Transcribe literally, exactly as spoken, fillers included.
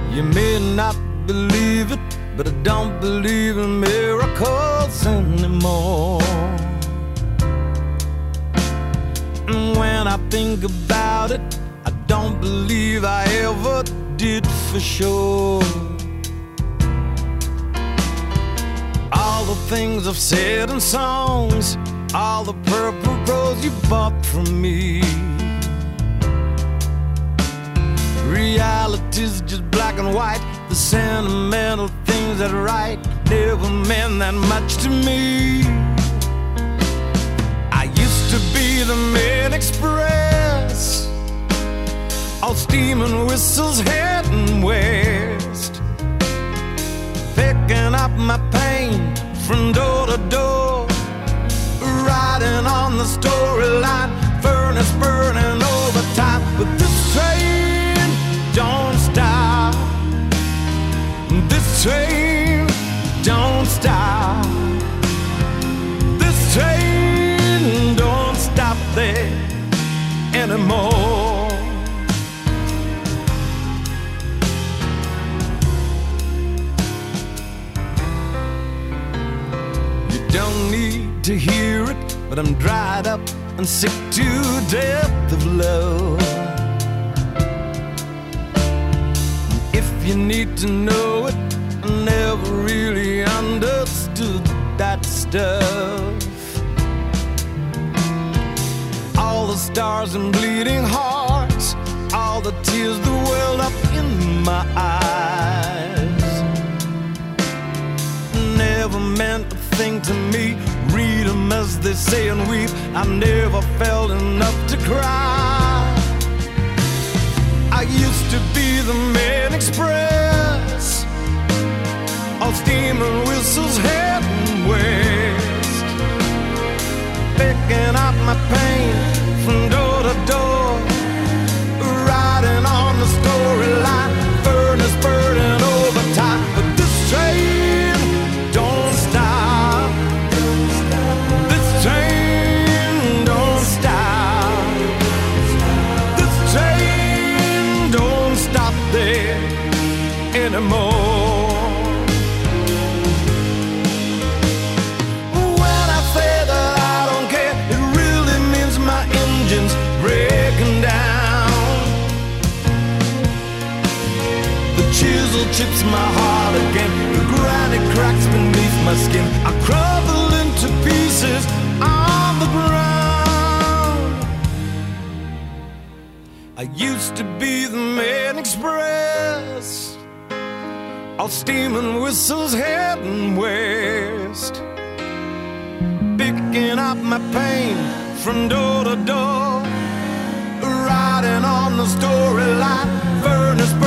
You may not believe it, but I don't believe in miracles anymore. And when I think about it, I don't believe I ever did for sure. All the things I've said in songs, all the purple rose you bought from me, reality's just black and white. The sentimental things that write never meant that much to me. I used to be the Main Express, all steam and whistles heading west, picking up my pain from door to door, riding on the storyline, furnace burning overtime. But this train don't stop, this train don't stop, this train don't stop there anymore. You don't need to hear it, but I'm dried up and sick to death of love. If you need to know it, I never really understood that stuff. All the stars and bleeding hearts, all the tears that welled up in my eyes, never meant a thing to me. Read them as they say and weep. I never felt enough to cry. I used to be the Main Express, all steam and whistles heading west, picking up my pain from door to door, riding on the storyline, furnace burning overtime. But this train don't stop, this train don't stop, this train don't stop there anymore. When I say that I don't care, it really means my engine's breaking down. The chisel chips my heart again, the granite cracks beneath my skin. I crumble into pieces on the ground. I used to be the Main Express, all steam and whistles heading west, picking up my pain from door to door, riding on the storyline, furnace